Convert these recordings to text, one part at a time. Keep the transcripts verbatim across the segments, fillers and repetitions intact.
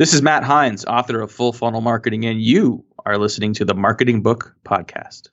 This is Matt Hines, author of Full Funnel Marketing, and you are listening to the Marketing Book Podcast.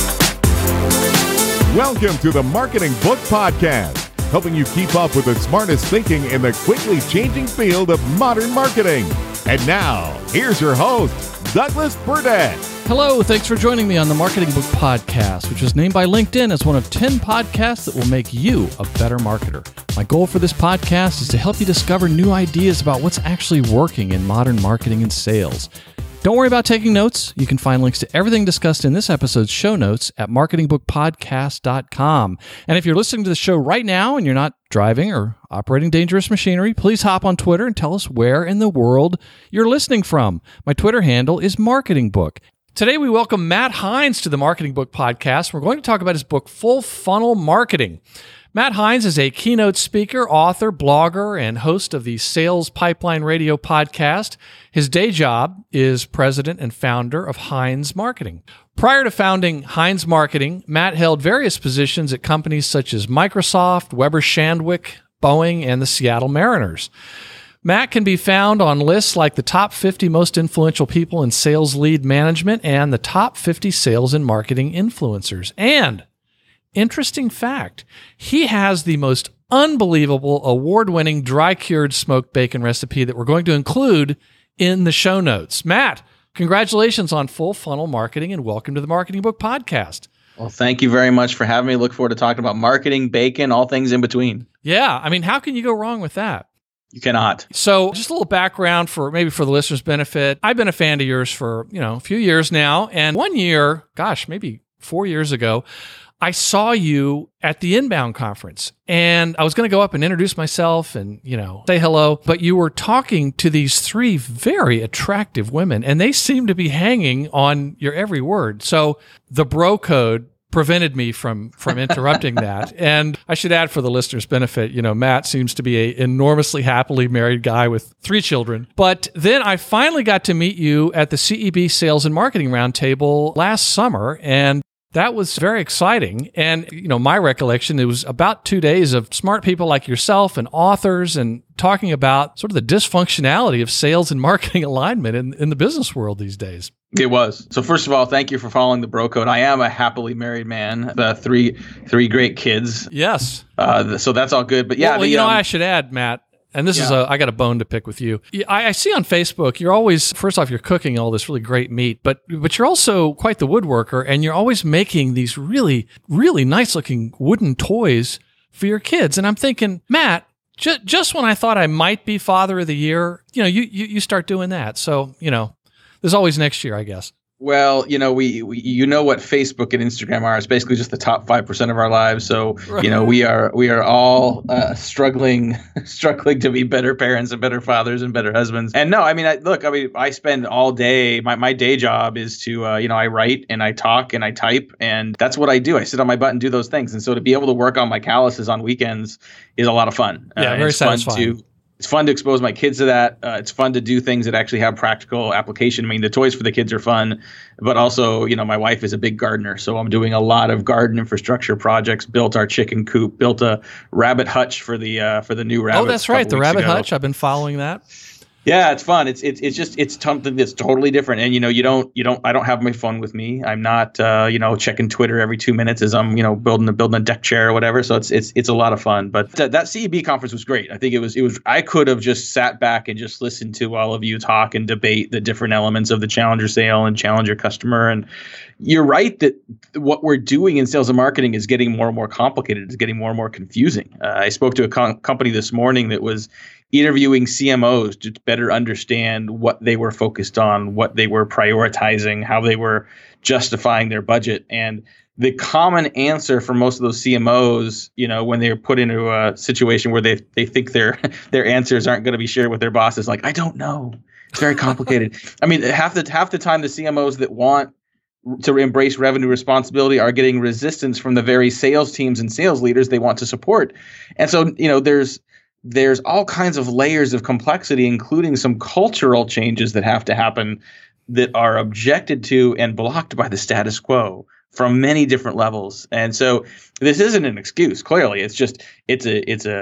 Welcome to the Marketing Book Podcast, helping you keep up with the smartest thinking in the quickly changing field of modern marketing. And now, here's your host, Douglas Burdett. Hello, thanks for joining me on the Marketing Book Podcast, which was named by LinkedIn as one of ten podcasts that will make you a better marketer. My goal for this podcast is to help you discover new ideas about what's actually working in modern marketing and sales. Don't worry about taking notes. You can find links to everything discussed in this episode's show notes at marketing book podcast dot com. And if you're listening to the show right now and you're not driving or operating dangerous machinery, please hop on Twitter and tell us where in the world you're listening from. My Twitter handle is Marketing Book. Today, we welcome Matt Hines to the Marketing Book Podcast. We're going to talk about his book, Full Funnel Marketing. Matt Hines is a keynote speaker, author, blogger, and host of the Sales Pipeline Radio podcast. His day job is president and founder of Hines Marketing. Prior to founding Hines Marketing, Matt held various positions at companies such as Microsoft, Weber Shandwick, Boeing, and the Seattle Mariners. Matt can be found on lists like the top fifty most influential people in sales lead management and the top fifty sales and marketing influencers. And, interesting fact, he has the most unbelievable award-winning dry-cured smoked bacon recipe that we're going to include in the show notes. Matt, congratulations on Full Funnel Marketing and welcome to the Marketing Book Podcast. Well, thank you very much for having me. Look forward to talking about marketing, bacon, all things in between. Yeah, I mean, how can you go wrong with that? You cannot. So just a little background for maybe for the listeners' benefit. I've been a fan of yours for, you know, a few years now. And one year, gosh, maybe four years ago, I saw you at the Inbound conference. And I was going to go up and introduce myself and, you know, say hello. But you were talking to these three very attractive women, and they seemed to be hanging on your every word. So the bro code prevented me from from interrupting that. And I should add for the listeners' benefit, you know, Matt seems to be an enormously happily married guy with three children. But then I finally got to meet you at the C E B Sales and Marketing Roundtable last summer, and that was very exciting. And, you know, my recollection, it was about two days of smart people like yourself and authors and talking about sort of the dysfunctionality of sales and marketing alignment in, in the business world these days. It was. So first of all, thank you for following the bro code. I am a happily married man, uh, three three great kids. Yes. Uh, so that's all good. But yeah, well, well the, you know, um, I should add, Matt, and this yeah. is a, I got a bone to pick with you. I, I see on Facebook, you're always, first off, you're cooking all this really great meat, but but you're also quite the woodworker, and you're always making these really, really nice looking wooden toys for your kids. And I'm thinking, Matt, ju- just when I thought I might be Father of the Year, you know, you, you, you start doing that. So, you know, there's always next year, I guess. Well, you know, we, we you know what Facebook and Instagram are. It's basically just the top five percent of our lives. So, Right. you know, we are we are all uh, struggling struggling to be better parents and better fathers and better husbands. And no, I mean, I, look, I mean, I spend all day. My, my day job is to, uh, you know, I write and I talk and I type, and that's what I do. I sit on my butt and do those things. And so to be able to work on my calluses on weekends is a lot of fun. Yeah, uh, very it's fun satisfying. to, It's fun to expose my kids to that. Uh, it's fun to do things that actually have practical application. I mean, the toys for the kids are fun, but also, you know, my wife is a big gardener, so I'm doing a lot of garden infrastructure projects. Built our chicken coop, built a rabbit hutch for the uh, for the new rabbit. Oh, that's right, the rabbit hutch. I've been following that. Yeah, it's fun. It's it's it's just it's something that's totally different. And you know, you don't you don't I don't have my phone with me. I'm not uh, you know checking Twitter every two minutes as I'm you know building a building a deck chair or whatever. So it's it's it's a lot of fun. But th- that C E B conference was great. I think it was it was I could have just sat back and just listened to all of you talk and debate the different elements of the challenger sale and challenger customer. And you're right that what we're doing in sales and marketing is getting more and more complicated. It's getting more and more confusing. Uh, I spoke to a com- company this morning that was interviewing C M Os to better understand what they were focused on, what they were prioritizing, how they were justifying their budget. And the common answer for most of those C M Os, you know, when they're put into a situation where they they think their their answers aren't going to be shared with their bosses, like, I don't know. It's very complicated. I mean, half the half the time the C M Os that want to embrace revenue responsibility are getting resistance from the very sales teams and sales leaders they want to support. And so, you know, there's There's all kinds of layers of complexity, including some cultural changes that have to happen that are objected to and blocked by the status quo from many different levels. And so this isn't an excuse. Clearly, it's just it's a it's a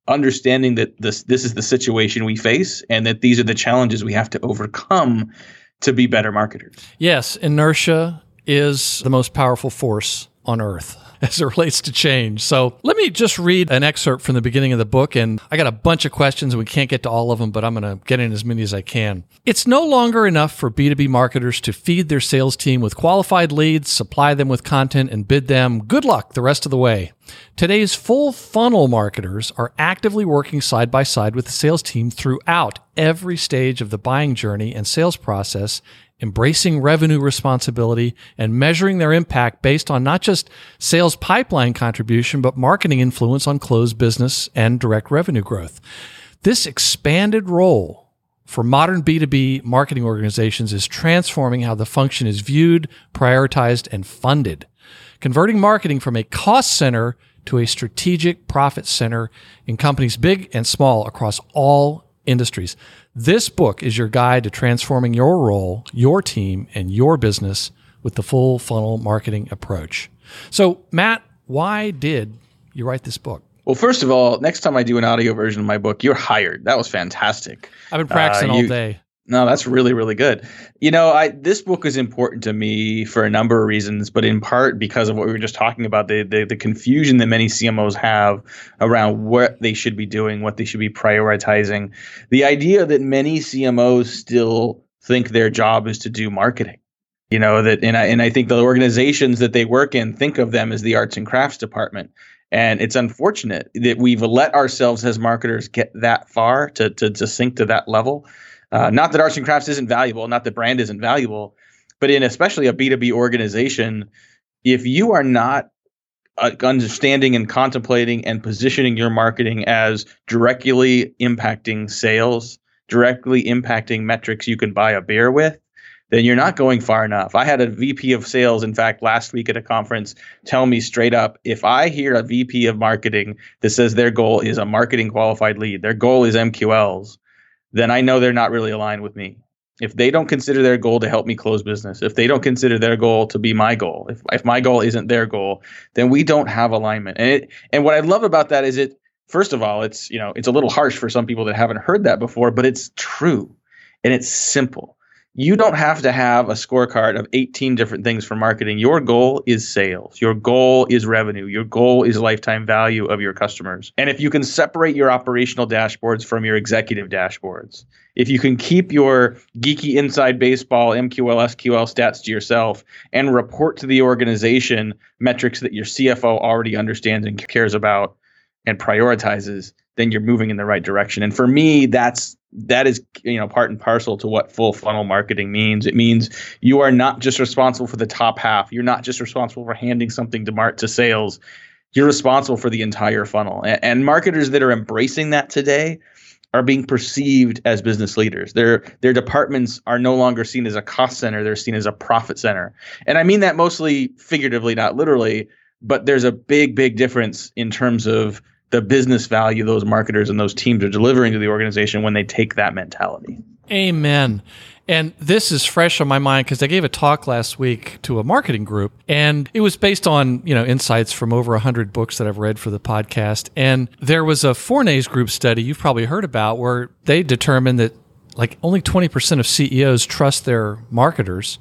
understanding that this this is the situation we face and that these are the challenges we have to overcome to be better marketers. Yes, inertia is the most powerful force on earth as it relates to change. So let me just read an excerpt from the beginning of the book, and I got a bunch of questions and we can't get to all of them, but I'm going to get in as many as I can. It's no longer enough for B two B marketers to feed their sales team with qualified leads, supply them with content, and bid them good luck the rest of the way. Today's full funnel marketers are actively working side by side with the sales team throughout every stage of the buying journey and sales process, embracing revenue responsibility and measuring their impact based on not just sales pipeline contribution, but marketing influence on closed business and direct revenue growth. This expanded role for modern B two B marketing organizations is transforming how the function is viewed, prioritized, and funded, converting marketing from a cost center to a strategic profit center in companies big and small across all industries. This book is your guide to transforming your role, your team, and your business with the full funnel marketing approach. So, Matt, why did you write this book? Well, first of all, next time I do an audio version of my book, you're hired. That was fantastic. I've been practicing uh, you, all day. No, that's really, really good. You know, I this book is important to me for a number of reasons, but in part because of what we were just talking about, the the, the confusion that many C M Os have around what they should be doing, what they should be prioritizing. The idea that many C M Os still think their job is to do marketing. You know, that and I and I think the organizations that they work in think of them as the arts and crafts department. And it's unfortunate that we've let ourselves as marketers get that far to to, to sink to that level. Uh, not that arts and crafts isn't valuable, not that brand isn't valuable, but in especially a B two B organization, if you are not uh, understanding and contemplating and positioning your marketing as directly impacting sales, directly impacting metrics you can buy a beer with, then you're not going far enough. I had a V P of sales, in fact, last week at a conference, tell me straight up, if I hear a V P of marketing that says their goal is a marketing qualified lead, their goal is M Q Ls, then I know they're not really aligned with me. If they don't consider their goal to help me close business, if they don't consider their goal to be my goal, if if my goal isn't their goal, then we don't have alignment. And it, and what I love about that is it, first of all, it's, you know, it's a little harsh for some people that haven't heard that before, but it's true and it's simple. You don't have to have a scorecard of eighteen different things for marketing. Your goal is sales. Your goal is revenue. Your goal is lifetime value of your customers. And if you can separate your operational dashboards from your executive dashboards, if you can keep your geeky inside baseball M Q L, S Q L stats to yourself and report to the organization metrics that your C F O already understands and cares about and prioritizes, then you're moving in the right direction. And for me, that's that is, you know, part and parcel to what full funnel marketing means. It means you are not just responsible for the top half. You're not just responsible for handing something to mar- to sales. You're responsible for the entire funnel. And, and marketers that are embracing that today are being perceived as business leaders. Their their departments are no longer seen as a cost center. They're seen as a profit center. And I mean that mostly figuratively, not literally, but there's a big, big difference in terms of the business value those marketers and those teams are delivering to the organization when they take that mentality. Amen. And this is fresh on my mind because I gave a talk last week to a marketing group, and it was based on, you know, insights from over one hundred books that I've read for the podcast. And there was a Forney's group study you've probably heard about where they determined that like only twenty percent of C E Os trust their marketers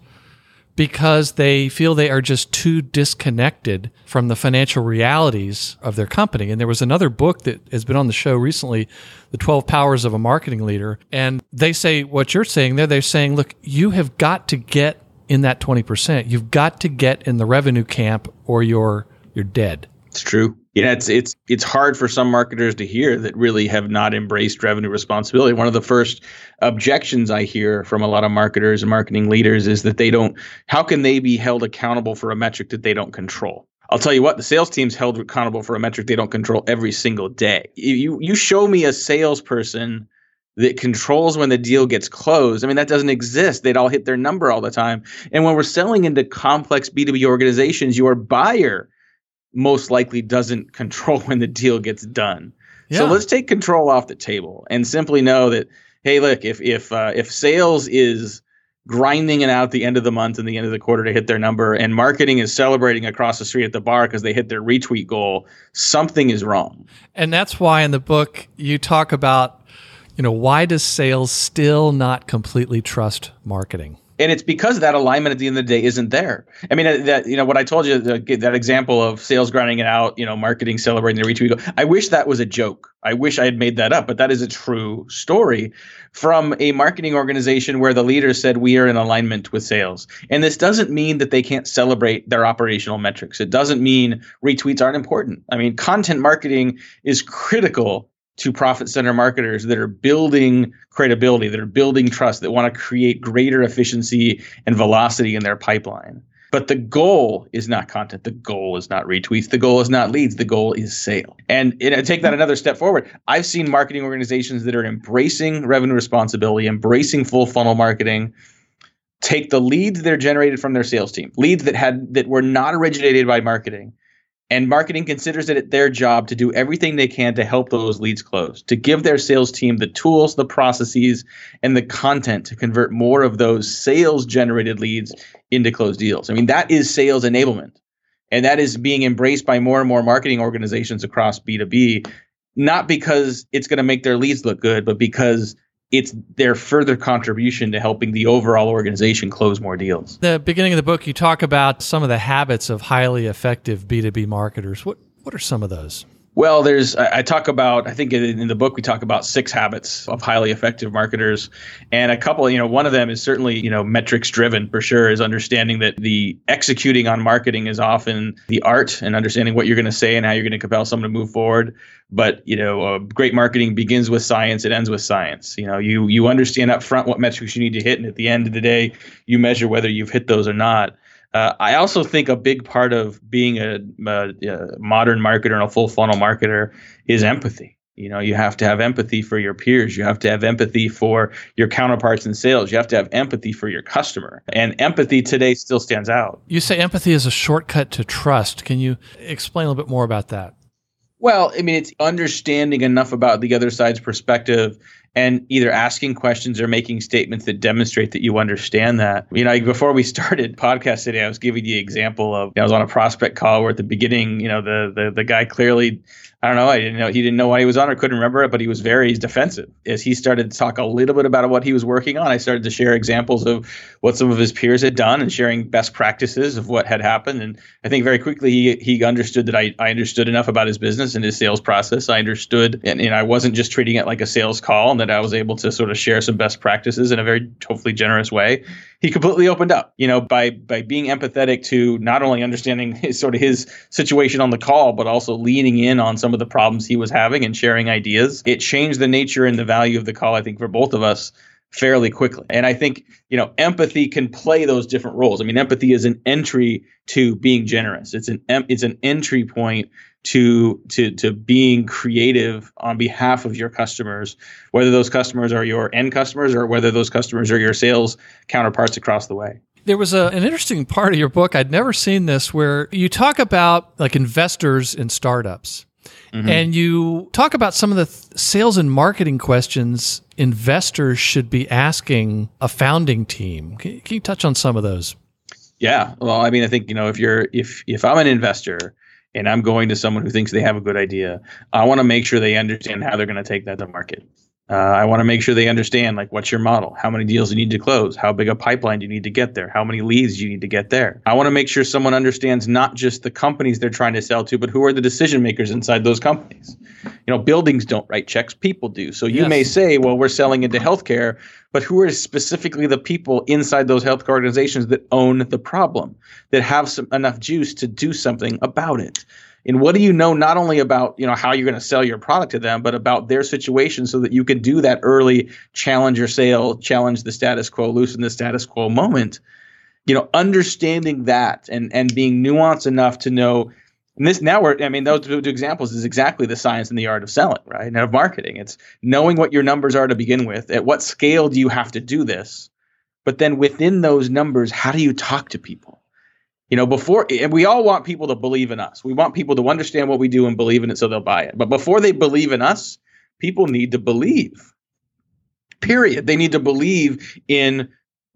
because they feel they are just too disconnected from the financial realities of their company. And there was another book that has been on the show recently, The twelve Powers of a Marketing Leader. And they say what you're saying there. They're saying, look, you have got to get in that twenty percent. You've got to get in the revenue camp or you're you're dead. It's true. Yeah, it's it's it's hard for some marketers to hear that really have not embraced revenue responsibility. One of the first objections I hear from a lot of marketers and marketing leaders is that they don't, how can they be held accountable for a metric that they don't control? I'll tell you what, the sales team's held accountable for a metric they don't control every single day. You you show me a salesperson that controls when the deal gets closed. I mean, that doesn't exist. They'd all hit their number all the time. And when we're selling into complex B two B organizations, your buyer most likely doesn't control when the deal gets done. Yeah. So let's take control off the table and simply know that, hey, look, if if uh, if sales is grinding it out at the end of the month and the end of the quarter to hit their number, and marketing is celebrating across the street at the bar because they hit their retweet goal, something is wrong. And that's why in the book you talk about, you know, why does sales still not completely trust marketing? And it's because that alignment at the end of the day isn't there. I mean, that, you know, what I told you, the, that example of sales grinding it out, you know, marketing celebrating the retweet goal. I wish that was a joke. I wish I had made that up, but that is a true story from a marketing organization where the leader said we are in alignment with sales. And this doesn't mean that they can't celebrate their operational metrics. It doesn't mean retweets aren't important. I mean, content marketing is critical to profit center marketers that are building credibility, that are building trust, that want to create greater efficiency and velocity in their pipeline. But the goal is not content. The goal is not retweets. The goal is not leads. The goal is sale. And you know, take that another step forward. I've seen marketing organizations that are embracing revenue responsibility, embracing full funnel marketing, take the leads that are generated from their sales team, leads that had that were not originated by marketing. And marketing considers it their job to do everything they can to help those leads close, to give their sales team the tools, the processes, and the content to convert more of those sales-generated leads into closed deals. I mean, that is sales enablement. And that is being embraced by more and more marketing organizations across B two B, not because it's going to make their leads look good, but because it's their further contribution to helping the overall organization close more deals. The beginning of the book, you talk about some of the habits of highly effective B two B marketers. What what are some of those? Well, there's, I talk about, I think in the book, we talk about six habits of highly effective marketers. And a couple, you know, one of them is certainly, you know, metrics driven for sure, is understanding that the executing on marketing is often the art, and understanding what you're going to say and how you're going to compel someone to move forward. But, you know, uh, great marketing begins with science. It ends with science. You know, you, you understand up front what metrics you need to hit. And at the end of the day, you measure whether you've hit those or not. Uh, I also think a big part of being a, a, a modern marketer and a full funnel marketer is empathy. You know, you have to have empathy for your peers. You have to have empathy for your counterparts in sales. You have to have empathy for your customer. And empathy today still stands out. You say empathy is a shortcut to trust. Can you explain a little bit more about that? Well, I mean, it's understanding enough about the other side's perspective and either asking questions or making statements that demonstrate that you understand that. You know, before we started podcast today, I was giving the example of, you know, I was on a prospect call where at the beginning, you know, the the the guy clearly, I don't know, I didn't know, he didn't know why he was on or couldn't remember it, but he was very defensive. As he started to talk a little bit about what he was working on, I started to share examples of what some of his peers had done and sharing best practices of what had happened. And I think very quickly he he understood that I, I understood enough about his business and his sales process. I understood, and, and I wasn't just treating it like a sales call, and that I was able to sort of share some best practices in a very hopefully generous way. He completely opened up, you know, by by being empathetic to not only understanding his sort of his situation on the call, but also leaning in on some of the problems he was having and sharing ideas. It changed the nature and the value of the call, I think, for both of us fairly quickly. And I think, you know, empathy can play those different roles. I mean, empathy is an entry to being generous. It's an it's an entry point to to to being creative on behalf of your customers, whether those customers are your end customers or whether those customers are your sales counterparts across the way. There was a, an interesting part of your book, I'd never seen this, where you talk about like investors in startups. Mm-hmm. And you talk about some of the th- sales and marketing questions investors should be asking a founding team. Can, can you touch on some of those? Yeah. Well, I mean, I think, you know, if you're if if I'm an investor and I'm going to someone who thinks they have a good idea, I want to make sure they understand how they're going to take that to market. Uh, I want to make sure they understand, like, what's your model? How many deals you need to close? How big a pipeline do you need to get there? How many leads do you need to get there? I want to make sure someone understands not just the companies they're trying to sell to, but who are the decision makers inside those companies. You know, buildings don't write checks, people do. So you yes. may say, well, we're selling into healthcare, but who are specifically the people inside those healthcare organizations that own the problem, that have some, enough juice to do something about it? And what do you know not only about, you know, how you're going to sell your product to them, but about their situation so that you can do that early challenger sale, challenge the status quo, loosen the status quo moment. You know, understanding that and and being nuanced enough to know, and this now we're, I mean, those two examples is exactly the science and the art of selling, right? And of marketing. It's knowing what your numbers are to begin with. At what scale do you have to do this? But then within those numbers, how do you talk to people? You know, before, and we all want people to believe in us. We want people to understand what we do and believe in it so they'll buy it. But before they believe in us, people need to believe. Period. They need to believe in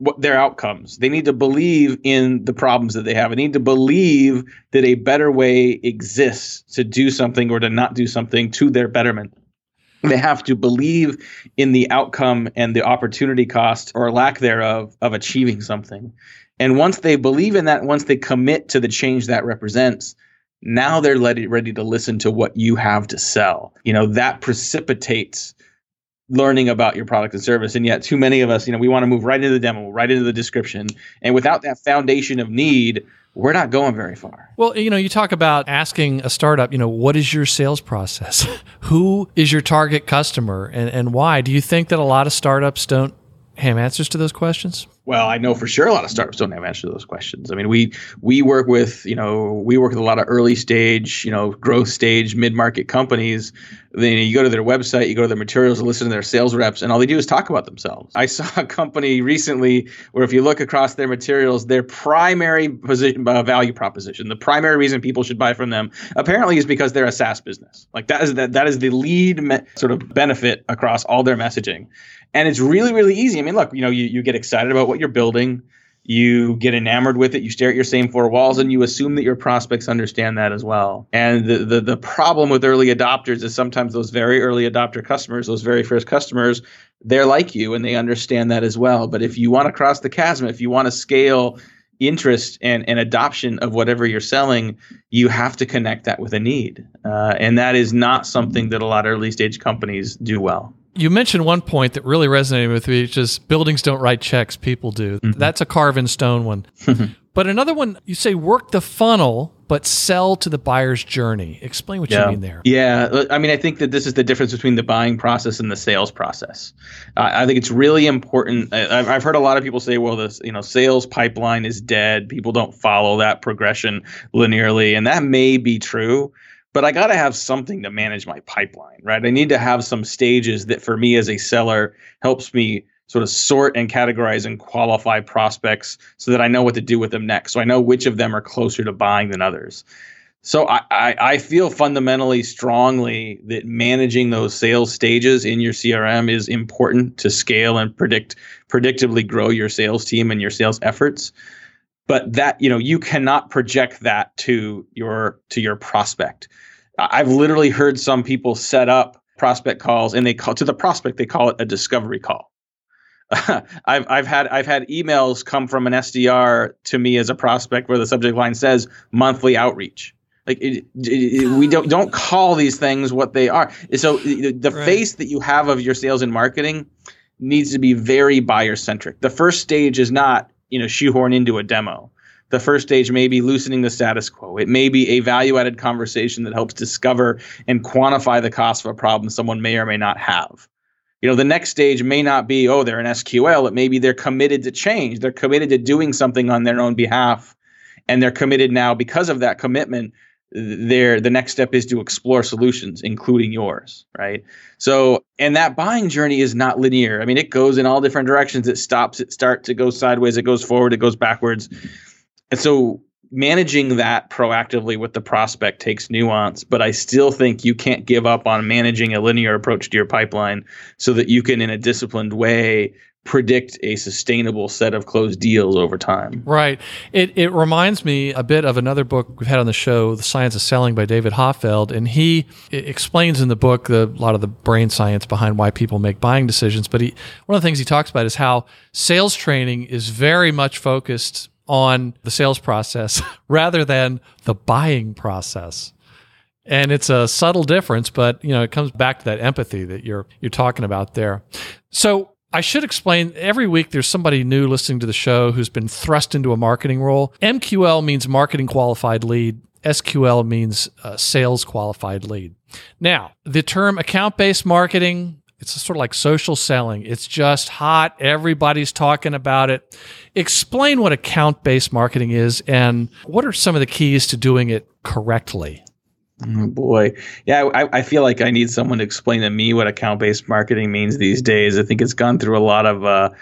what their outcomes. They need to believe in the problems that they have. They need to believe that a better way exists to do something or to not do something to their betterment. They have to believe in the outcome and the opportunity cost or lack thereof of achieving something. And once they believe in that, once they commit to the change that represents, now they're ready, ready to listen to what you have to sell. You know, that precipitates learning about your product and service. And yet too many of us, you know, we want to move right into the demo, right into the description. And without that foundation of need, we're not going very far. Well, you know, you talk about asking a startup, you know, what is your sales process? Who is your target customer and, and why? Do you think that a lot of startups don't have answers to those questions? Well, I know for sure a lot of startups don't have answers to those questions. I mean, we we work with, you know, we work with a lot of early stage, you know, growth stage, mid-market companies. Then you go to their website, you go to their materials, listen to their sales reps, and all they do is talk about themselves. I saw a company recently where if you look across their materials, their primary position, uh, value proposition, the primary reason people should buy from them, apparently is because they're a SaaS business. Like that is that that is the lead me- sort of benefit across all their messaging. And it's really, really easy. I mean, look, you know, you, you get excited about what you're building, you get enamored with it, you stare at your same four walls, and you assume that your prospects understand that as well. And the, the the problem with early adopters is sometimes those very early adopter customers, those very first customers, they're like you and they understand that as well. But if you want to cross the chasm, if you want to scale interest and, and adoption of whatever you're selling, you have to connect that with a need. Uh, and that is not something that a lot of early stage companies do well. You mentioned one point that really resonated with me, which is buildings don't write checks, people do. Mm-hmm. That's a carve in stone one. But another one, you say work the funnel, but sell to the buyer's journey. Explain what yeah. you mean there. Yeah. I mean, I think that this is the difference between the buying process and the sales process. Uh, I think it's really important. I, I've heard a lot of people say, well, this, you know, sales pipeline is dead. People don't follow that progression linearly. And that may be true. But I got to have something to manage my pipeline, right? I need to have some stages that for me as a seller helps me sort of sort and categorize and qualify prospects so that I know what to do with them next. So I know which of them are closer to buying than others. So I, I, I feel fundamentally strongly that managing those sales stages in your C R M is important to scale and predict predictably grow your sales team and your sales efforts. But that, you know, you cannot project that to your to your prospect. I've literally heard some people set up prospect calls and they call to the prospect, they call it a discovery call. I've I've had I've had emails come from an S D R to me as a prospect where the subject line says monthly outreach. Like it, it, we don't don't call these things what they are. So the right. face that you have of your sales and marketing needs to be very buyer centric. The first stage is not, you know, shoehorn into a demo. The first stage may be loosening the status quo. It may be a value-added conversation that helps discover and quantify the cost of a problem someone may or may not have. You know, the next stage may not be, oh, they're an S Q L. It may be they're committed to change. They're committed to doing something on their own behalf. And they're committed now because of that commitment. They're, the next step is to explore solutions, including yours, right? So, and that buying journey is not linear. I mean, it goes in all different directions. It stops, it starts, it goes sideways, it goes forward, it goes backwards. And so managing that proactively with the prospect takes nuance, but I still think you can't give up on managing a linear approach to your pipeline so that you can, in a disciplined way, predict a sustainable set of closed deals over time. Right. It it reminds me a bit of another book we've had on the show, The Science of Selling by David Hoffeld, and he explains in the book the, a lot of the brain science behind why people make buying decisions. But he one of the things he talks about is how sales training is very much focused on the sales process rather than the buying process. And it's a subtle difference, but you know, it comes back to that empathy that you're you're talking about there. So I should explain, every week there's somebody new listening to the show who's been thrust into a marketing role. M Q L means marketing qualified lead. S Q L means uh, sales qualified lead. Now, the term account-based marketing, it's sort of like social selling. It's just hot. Everybody's talking about it. Explain what account-based marketing is and what are some of the keys to doing it correctly? Oh boy. Yeah, I, I feel like I need someone to explain to me what account-based marketing means these days. I think it's gone through a lot of, uh,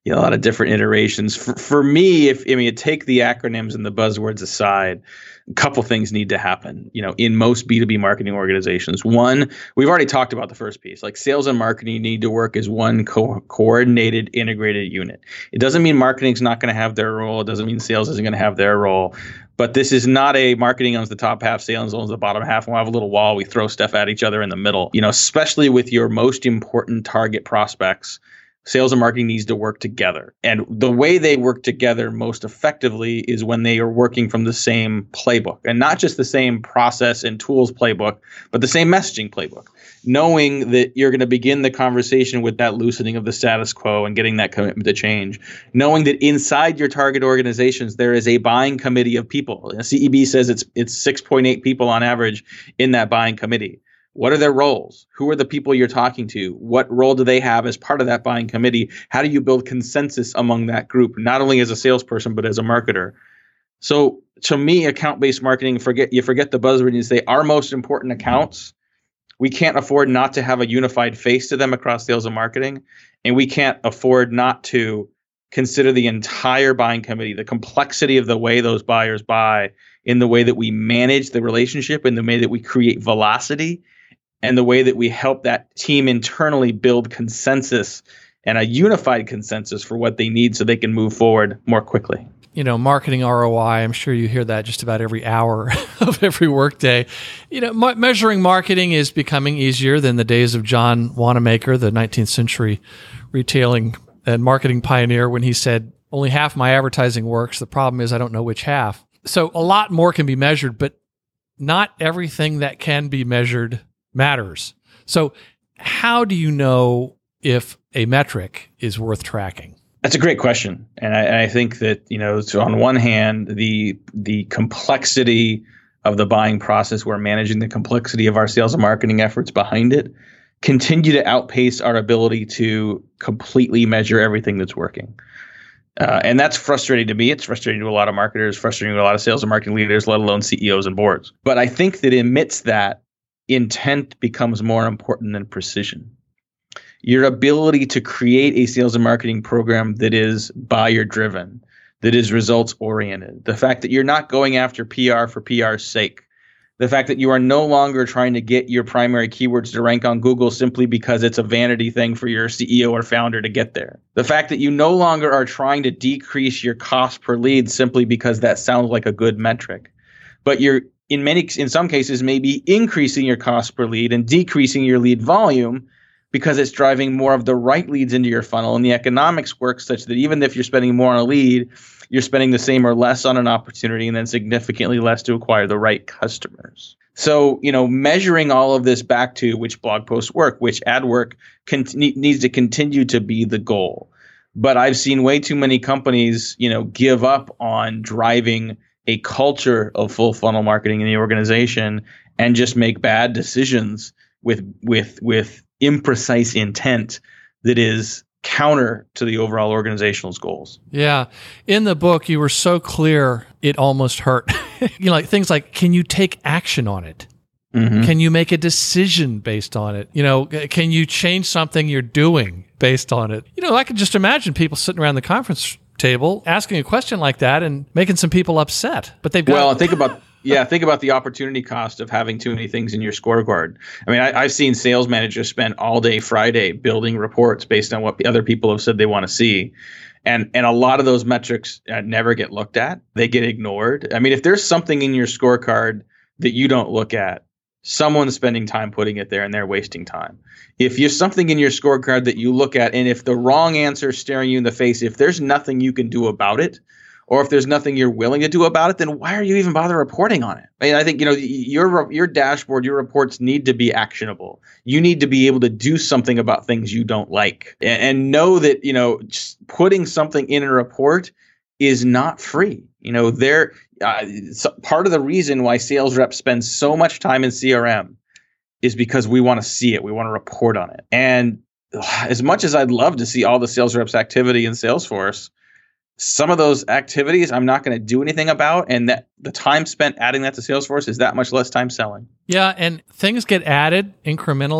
you know, a lot of different iterations. For, for me, if I mean, take the acronyms and the buzzwords aside, a couple things need to happen, you know, in most B two B marketing organizations. One, we've already talked about the first piece, like sales and marketing need to work as one co- coordinated, integrated unit. It doesn't mean marketing's not going to have their role. It doesn't mean sales isn't going to have their role. But this is not a marketing owns the top half, sales owns the bottom half, and we'll have a little wall. We throw stuff at each other in the middle, you know, especially with your most important target prospects. Sales and marketing needs to work together. And the way they work together most effectively is when they are working from the same playbook, and not just the same process and tools playbook, but the same messaging playbook. Knowing that you're going to begin the conversation with that loosening of the status quo and getting that commitment to change. Knowing that inside your target organizations, there is a buying committee of people. C E B says it's it's six point eight people on average in that buying committee. What are their roles? Who are the people you're talking to? What role do they have as part of that buying committee? How do you build consensus among that group, not only as a salesperson, but as a marketer? So to me, account-based marketing, forget you forget the buzzword and you say our most important accounts. We can't afford not to have a unified face to them across sales and marketing. And we can't afford not to consider the entire buying committee, the complexity of the way those buyers buy, in the way that we manage the relationship, in the way that we create velocity, and the way that we help that team internally build consensus and a unified consensus for what they need so they can move forward more quickly. You know, marketing R O I, I'm sure you hear that just about every hour of every workday. You know, m- measuring marketing is becoming easier than the days of John Wanamaker, the nineteenth century retailing and marketing pioneer, when he said, only half my advertising works. The problem is I don't know which half. So a lot more can be measured, but not everything that can be measured matters. So how do you know if a metric is worth tracking? That's a great question. And I, and I think that, you know, so on one hand, the the complexity of the buying process, we're managing the complexity of our sales and marketing efforts behind it, continue to outpace our ability to completely measure everything that's working. Uh, and that's frustrating to me. It's frustrating to a lot of marketers, frustrating to a lot of sales and marketing leaders, let alone C E Os and boards. But I think that amidst that, intent becomes more important than precision. Your ability to create a sales and marketing program that is buyer driven, that is results oriented. The fact that you're not going after P R for P R's sake. The fact that you are no longer trying to get your primary keywords to rank on Google simply because it's a vanity thing for your C E O or founder to get there. The fact that you no longer are trying to decrease your cost per lead simply because that sounds like a good metric. But you're in many, in some cases, maybe increasing your cost per lead and decreasing your lead volume because it's driving more of the right leads into your funnel. And the economics work such that even if you're spending more on a lead, you're spending the same or less on an opportunity and then significantly less to acquire the right customers. So, you know, measuring all of this back to which blog posts work, which ad work con- needs to continue to be the goal. But I've seen way too many companies, you know, give up on driving a culture of full funnel marketing in the organization and just make bad decisions with with with imprecise intent that is counter to the overall organizational goals. Yeah. In the book, you were so clear, it almost hurt. You know, like things like, can you take action on it? Mm-hmm. Can you make a decision based on it? You know, can you change something you're doing based on it? You know, I could just imagine people sitting around the conference table asking a question like that and making some people upset. But they've got well, think about yeah, think about the opportunity cost of having too many things in your scorecard. I mean, I, I've seen sales managers spend all day Friday building reports based on what the other people have said they want to see. And and a lot of those metrics uh, never get looked at. They get ignored. I mean, if there's something in your scorecard that you don't look at, someone's spending time putting it there and they're wasting time. If there's something in your scorecard that you look at, and if the wrong answer is staring you in the face, if there's nothing you can do about it, or if there's nothing you're willing to do about it, then why are you even bother reporting on it? I mean, I think, you know, your your dashboard, your reports need to be actionable. You need to be able to do something about things you don't like, and, and know that, you know, just putting something in a report is not free. You know, there uh, so part of the reason why sales reps spend so much time in C R M is because we want to see it. We want to report on it. And as much as I'd love to see all the sales reps activity in Salesforce, some of those activities I'm not going to do anything about, and that the time spent adding that to Salesforce is that much less time selling. Yeah, and things get added incrementally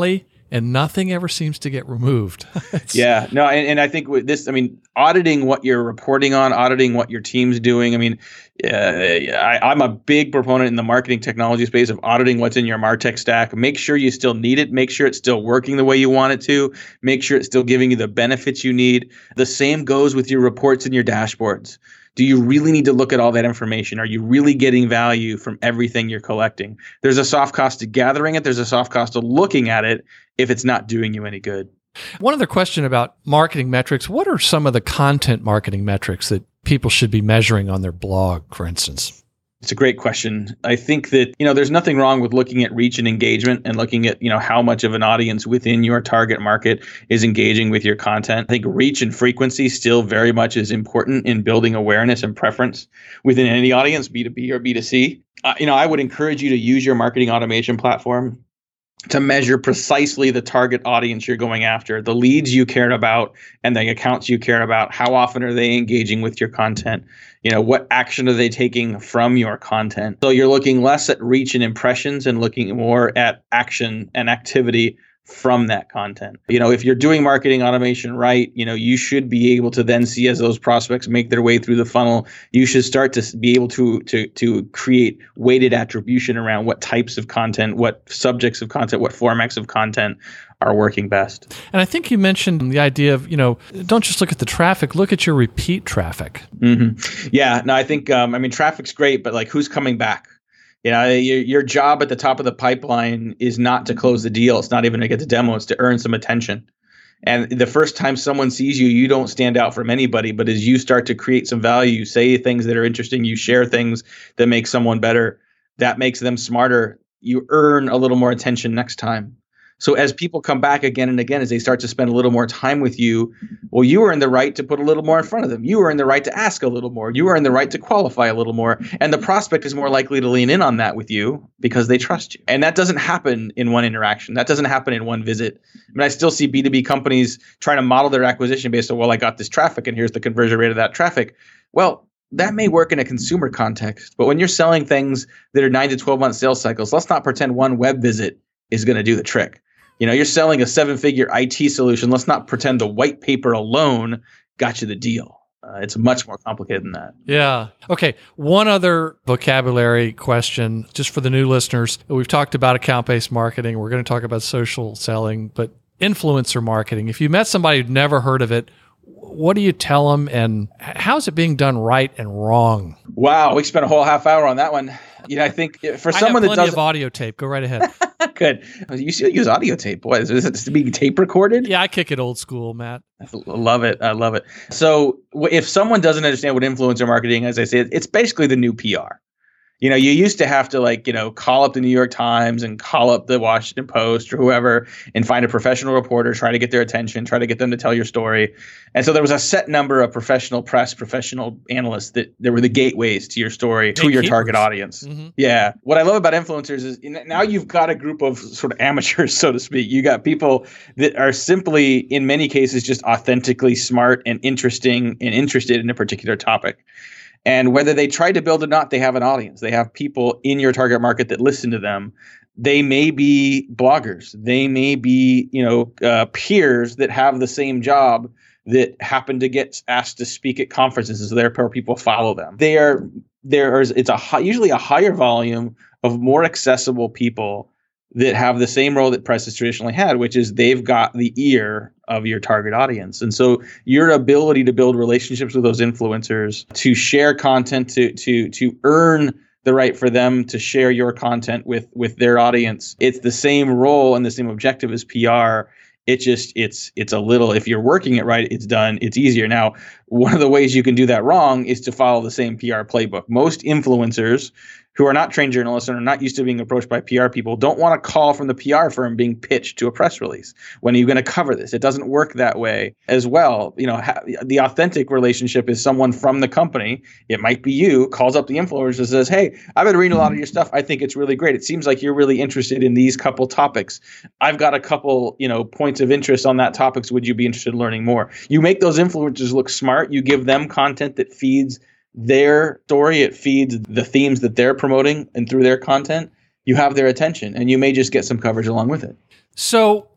and nothing ever seems to get removed. yeah, no, and, and I think with this, I mean, auditing what you're reporting on, auditing what your team's doing. I mean, uh, I, I'm a big proponent in the marketing technology space of auditing what's in your MarTech stack. Make sure you still need it. Make sure it's still working the way you want it to. Make sure it's still giving you the benefits you need. The same goes with your reports and your dashboards. Do you really need to look at all that information? Are you really getting value from everything you're collecting? There's a soft cost to gathering it. There's a soft cost to looking at it if it's not doing you any good. One other question about marketing metrics. What are some of the content marketing metrics that people should be measuring on their blog, for instance? It's a great question. I think that, you know, there's nothing wrong with looking at reach and engagement and looking at, you know, how much of an audience within your target market is engaging with your content. I think reach and frequency still very much is important in building awareness and preference within any audience, B two B or B two C. Uh, you know, I would encourage you to use your marketing automation platform to measure precisely the target audience you're going after, the leads you care about and the accounts you care about. How often are they engaging with your content? You know, what action are they taking from your content? So you're looking less at reach and impressions and looking more at action and activity from that content. You know, if you're doing marketing automation right, you know, you should be able to then see as those prospects make their way through the funnel, you should start to be able to to to create weighted attribution around what types of content, what subjects of content, what formats of content are working best. And I think you mentioned the idea of, you know, don't just look at the traffic, look at your repeat traffic. Mm-hmm. Yeah, no, I think, um, I mean, traffic's great, but like who's coming back? You know, your, your job at the top of the pipeline is not to close the deal. It's not even to get the demo. It's to earn some attention. And the first time someone sees you, you don't stand out from anybody. But as you start to create some value, you say things that are interesting, you share things that make someone better, that makes them smarter. You earn a little more attention next time. So as people come back again and again, as they start to spend a little more time with you, well, you are in the right to put a little more in front of them. You are in the right to ask a little more. You are in the right to qualify a little more. And the prospect is more likely to lean in on that with you because they trust you. And that doesn't happen in one interaction. That doesn't happen in one visit. I mean, I still see B two B companies trying to model their acquisition based on, well, I got this traffic and here's the conversion rate of that traffic. Well, that may work in a consumer context. But when you're selling things that are nine to twelve month sales cycles, let's not pretend one web visit is going to do the trick. You know, you're selling a seven-figure I T solution. Let's not pretend the white paper alone got you the deal. Uh, it's much more complicated than that. Yeah. Okay. One other vocabulary question, just for the new listeners. We've talked about account-based marketing. We're going to talk about social selling, but influencer marketing. If you met somebody who'd never heard of it, what do you tell them, and how is it being done right and wrong? Wow, we spent a whole half hour on that one. You know, I think for someone that does, I have plenty of audio tape. Go right ahead. Good. You still use audio tape. Boy, is it being tape recorded? Yeah, I kick it old school, Matt. I love it. I love it. So if someone doesn't understand what influencer marketing is, as I say, it's basically the new P R. You know, you used to have to like, you know, call up the New York Times and call up the Washington Post or whoever and find a professional reporter, try to get their attention, try to get them to tell your story. And so there was a set number of professional press, professional analysts that there were the gateways to your story, to your target audience. Mm-hmm. Yeah. What I love about influencers is now you've got a group of sort of amateurs, so to speak. You got people that are simply, in many cases, just authentically smart and interesting and interested in a particular topic. And whether they try to build or not, they have an audience. They have people in your target market that listen to them. They may be bloggers. They may be, you know, uh, peers that have the same job that happen to get asked to speak at conferences, so therefore people follow them. They are there is it's a high, usually a higher volume of more accessible people that have the same role that press has traditionally had, which is they've got the ear of your target audience. And so your ability to build relationships with those influencers, to share content, to to to earn the right for them to share your content with with their audience, it's the same role and the same objective as P R. It just it's it's a little, if you're working it right, it's done, it's easier. Now, one of the ways you can do that wrong is to follow the same P R playbook. Most influencers who are not trained journalists and are not used to being approached by P R people don't want to call from the P R firm being pitched to a press release. When are you going to cover this? It doesn't work that way as well. You know, ha- the authentic relationship is someone from the company. It might be you, calls up the influencer and says, hey, I've been reading a lot of your stuff. I think it's really great. It seems like you're really interested in these couple topics. I've got a couple, you know, points of interest on that topics. Would you be interested in learning more? You make those influencers look smart. You give them content that feeds their story, it feeds the themes that they're promoting, and through their content, you have their attention, and you may just get some coverage along with it. So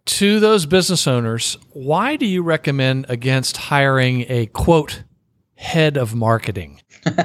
to those business owners, why do you recommend against hiring a, quote, head of marketing?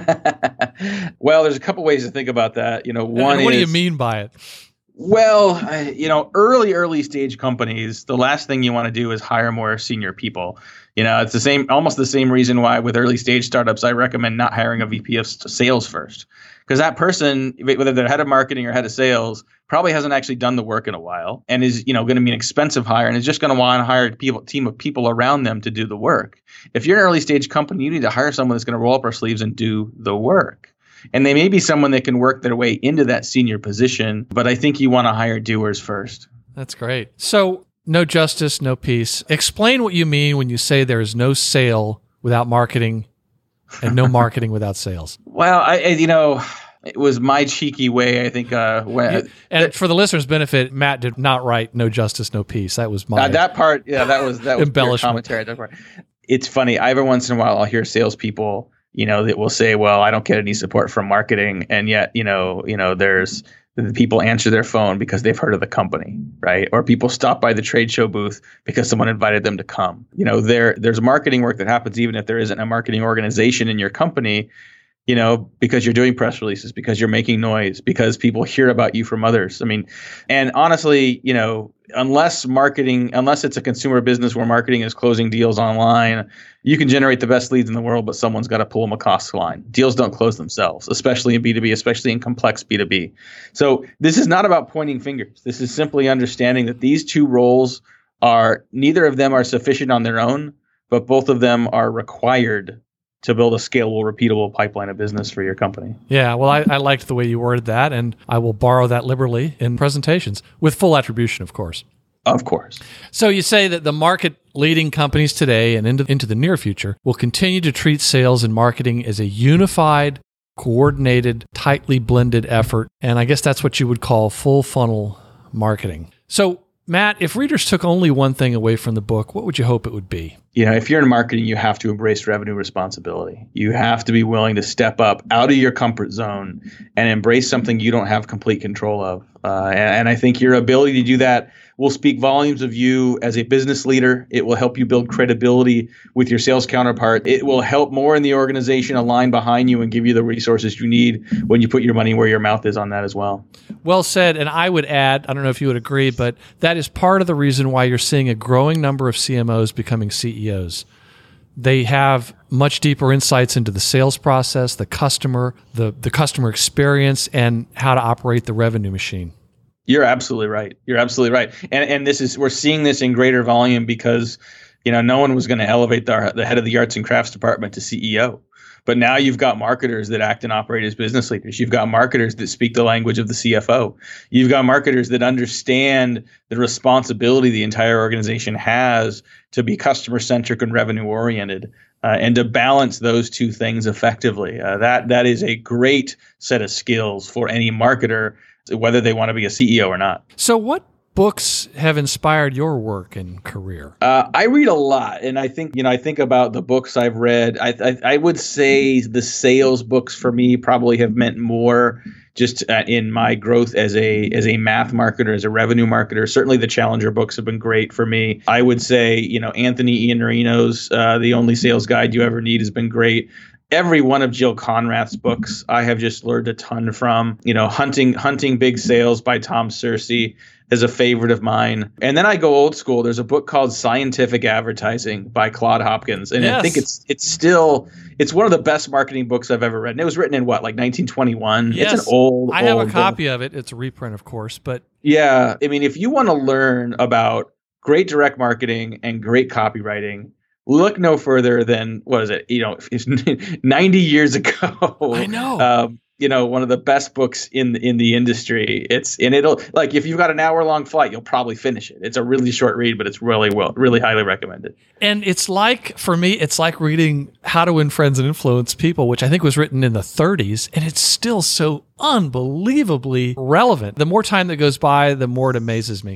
Well, there's a couple ways to think about that. You know, one and what is, do you mean by it? Well, I, you know, early, early stage companies, the last thing you want to do is hire more senior people. You know, it's the same, almost the same reason why with early stage startups, I recommend not hiring a V P of sales first. Because that person, whether they're head of marketing or head of sales, probably hasn't actually done the work in a while and is, you know, going to be an expensive hire and is just going to want to hire a people, team of people around them to do the work. If you're an early stage company, you need to hire someone that's going to roll up our sleeves and do the work. And they may be someone that can work their way into that senior position, but I think you want to hire doers first. That's great. So no justice, no peace. Explain what you mean when you say there is no sale without marketing and no marketing without sales. Well, I, I you know, it was my cheeky way, I think. Uh, when, and that, for the listeners' benefit, Matt did not write "no justice, no peace." That was my uh, that part. Yeah, that was that was embellishment commentary. That part. It's funny. Every once in a while, I'll hear salespeople, you know, that will say, "Well, I don't get any support from marketing," and yet, you know, you know, there's the people answer their phone because they've heard of the company, right? Or people stop by the trade show booth because someone invited them to come. You know, there there's marketing work that happens even if there isn't a marketing organization in your company. You know, because you're doing press releases, because you're making noise, because people hear about you from others. I mean, and honestly, you know, unless marketing, unless it's a consumer business where marketing is closing deals online, you can generate the best leads in the world, but someone's got to pull them a cost line. Deals don't close themselves, especially in B two B, especially in complex B two B. So this is not about pointing fingers. This is simply understanding that these two roles are, neither of them are sufficient on their own, but both of them are required to build a scalable, repeatable pipeline of business for your company. Yeah, well, I, I liked the way you worded that, and I will borrow that liberally in presentations, with full attribution, of course. Of course. So you say that the market-leading companies today and into, into the near future will continue to treat sales and marketing as a unified, coordinated, tightly blended effort, and I guess that's what you would call full-funnel marketing. So, Matt, if readers took only one thing away from the book, what would you hope it would be? You know, if you're in marketing, you have to embrace revenue responsibility. You have to be willing to step up out of your comfort zone and embrace something you don't have complete control of. Uh, and, and I think your ability to do that will speak volumes of you as a business leader. It will help you build credibility with your sales counterpart. It will help more in the organization align behind you and give you the resources you need when you put your money where your mouth is on that as well. Well said. And I would add, I don't know if you would agree, but that is part of the reason why you're seeing a growing number of C M Os becoming C E Os. They have much deeper insights into the sales process, the customer, the, the customer experience, and how to operate the revenue machine. You're absolutely right. You're absolutely right. And and this is, we're seeing this in greater volume because, you know, no one was going to elevate the, the head of the arts and crafts department to C E O. But now you've got marketers that act and operate as business leaders. You've got marketers that speak the language of the C F O. You've got marketers that understand the responsibility the entire organization has to be customer centric and revenue oriented. Uh, and to balance those two things effectively. Uh, that that is a great set of skills for any marketer, whether they want to be a C E O or not. So what books have inspired your work and career? Uh, I read a lot, and I think, you know, I think about the books I've read. I, I, I would say the sales books for me probably have meant more just uh, in my growth as a as a math marketer, as a revenue marketer. Certainly the Challenger books have been great for me. I would say, you know, Anthony Iannarino's uh, The Only Sales Guide You Ever Need has been great. Every one of Jill Conrath's books, I have just learned a ton from. You know, Hunting Hunting Big Sales by Tom Searcy is a favorite of mine. And then I go old school. There's a book called Scientific Advertising by Claude Hopkins. And yes. I think it's it's still, it's one of the best marketing books I've ever read. And it was written in what, like nineteen twenty-one? Yes. It's an old, I have old a copy book. of it. It's a reprint, of course. But yeah, I mean, if you want to learn about great direct marketing and great copywriting, look no further than, what is it? You know, ninety years ago. I know. Um, you know, one of the best books in in the industry. It's and it'll, like, if you've got an hour long flight, you'll probably finish it. It's a really short read, but it's really well, really highly recommended. And it's like, for me, it's like reading How to Win Friends and Influence People, which I think was written in the thirties, and it's still so unbelievably relevant. The more time that goes by, the more it amazes me.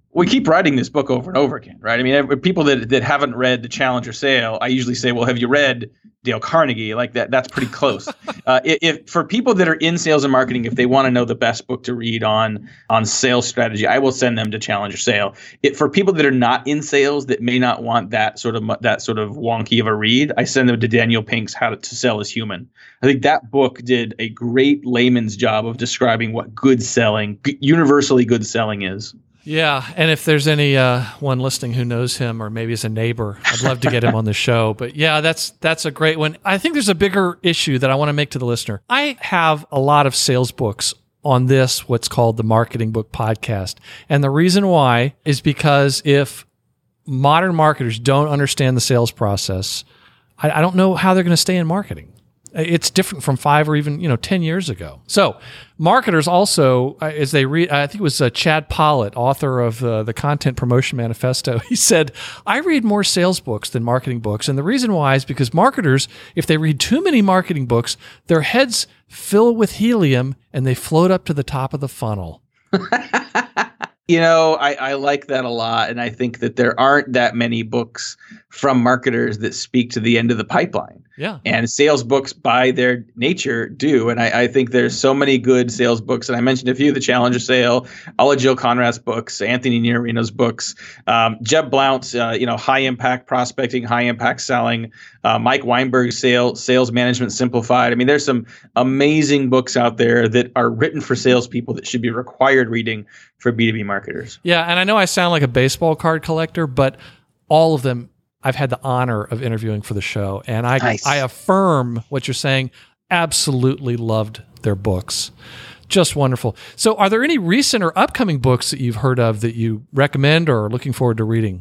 We keep writing this book over and over again, right? I mean, every, people that that haven't read The Challenger Sale, I usually say, well, have you read Dale Carnegie? Like that, that's pretty close. uh, if, if for people that are in sales and marketing, if they want to know the best book to read on on sales strategy, I will send them to Challenger Sale. It, for people that are not in sales that may not want that sort of that sort of wonky of a read, I send them to Daniel Pink's How to Sell as Human. I think that book did a great layman's job of describing what good selling, universally good selling is. Yeah, and if there's any uh, one listening who knows him or maybe is a neighbor, I'd love to get him on the show. But yeah, that's that's a great one. I think there's a bigger issue that I want to make to the listener. I have a lot of sales books on this, what's called the Marketing Book Podcast. And the reason why is because if modern marketers don't understand the sales process, I, I don't know how they're going to stay in marketing. It's different from five or even, you know, ten years ago. So marketers also, as they read, I think it was uh, Chad Pollitt, author of uh, the Content Promotion Manifesto. He said, I read more sales books than marketing books. And the reason why is because marketers, if they read too many marketing books, their heads fill with helium and they float up to the top of the funnel. You know, I, I like that a lot. And I think that there aren't that many books from marketers that speak to the end of the pipeline. Yeah. And sales books by their nature do. And I, I think there's so many good sales books. And I mentioned a few, the Challenger Sale, all of Jill Conrad's books, Anthony Niarino's books, um, Jeb Blount's, uh, you know, high impact prospecting, high impact selling, uh, Mike Weinberg's sales, sales management simplified. I mean, there's some amazing books out there that are written for salespeople that should be required reading for B two B marketers. Yeah. And I know I sound like a baseball card collector, but all of them I've had the honor of interviewing for the show, and I nice. I affirm what you're saying. Absolutely loved their books. Just wonderful. So are there any recent or upcoming books that you've heard of that you recommend or are looking forward to reading?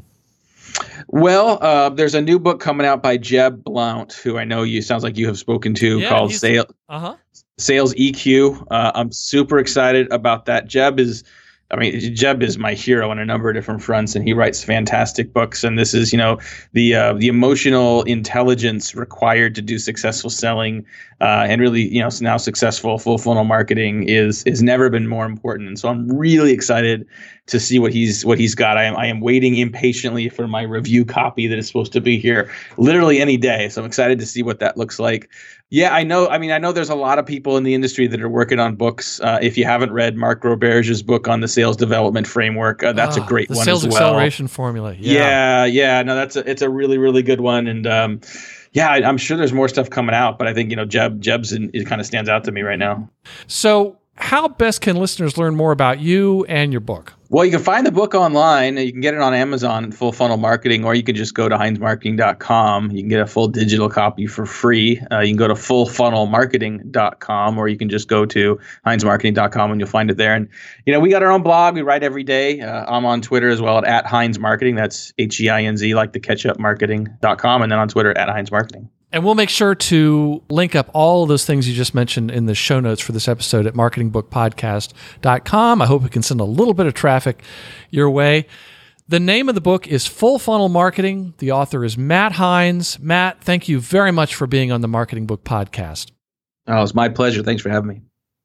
Well, uh, there's a new book coming out by Jeb Blount, who I know you sounds like you have spoken to, yeah, called Sales, uh-huh. Sales E Q. Uh, I'm super excited about that. Jeb is I mean, Jeb is my hero on a number of different fronts, and he writes fantastic books. And this is, you know, the uh, the emotional intelligence required to do successful selling uh, and really, you know, now successful full funnel marketing is is never been more important. And so I'm really excited to see what he's what he's got. I am I am waiting impatiently for my review copy that is supposed to be here literally any day. So I'm excited to see what that looks like. Yeah, I know. I mean, I know there's a lot of people in the industry that are working on books. Uh, if you haven't read Mark Roberge's book on the sales development framework, uh, that's oh, a great the one sales as well. Acceleration Formula. yeah, Yeah, yeah. No, that's a, it's a really, really good one. And um, yeah, I, I'm sure there's more stuff coming out. But I think, you know, Jeb Jeb's in, it kind of stands out to me right now. So how best can listeners learn more about you and your book? Well, you can find the book online. You can get it on Amazon, Full Funnel Marketing, or you can just go to heinz marketing dot com. You can get a full digital copy for free. Uh, you can go to full funnel marketing dot com, or you can just go to heinz marketing dot com and you'll find it there. And, you know, we got our own blog. We write every day. Uh, I'm on Twitter as well at, at Heinz Marketing. That's H E I N Z, like the ketchup marketing dot com. And then on Twitter at Heinz Marketing. And we'll make sure to link up all of those things you just mentioned in the show notes for this episode at marketing book podcast dot com. I hope we can send a little bit of traffic your way. The name of the book is Full Funnel Marketing. The author is Matt Heinz. Matt, thank you very much for being on the Marketing Book Podcast. Oh, it's my pleasure. Thanks for having me.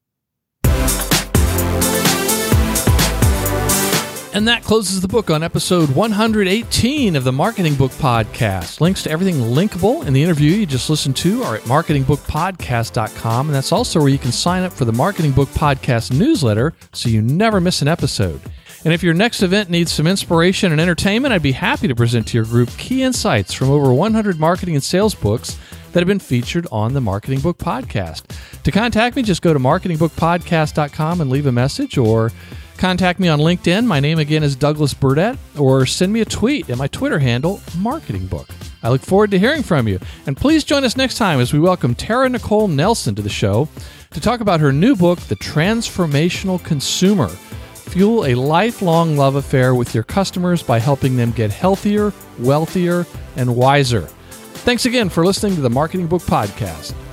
And that closes the book on episode one hundred eighteen of the Marketing Book Podcast. Links to everything linkable in the interview you just listened to are at marketing book podcast dot com. And that's also where you can sign up for the Marketing Book Podcast newsletter so you never miss an episode. And if your next event needs some inspiration and entertainment, I'd be happy to present to your group key insights from over one hundred marketing and sales books that have been featured on the Marketing Book Podcast. To contact me, just go to marketing book podcast dot com and leave a message, or contact me on LinkedIn. My name again is Douglas Burdett, or send me a tweet at my Twitter handle, Marketing Book. I look forward to hearing from you. And please join us next time as we welcome Tara Nicole Nelson to the show to talk about her new book, The Transformational Consumer. Fuel a lifelong love affair with your customers by helping them get healthier, wealthier, and wiser. Thanks again for listening to the Marketing Book Podcast.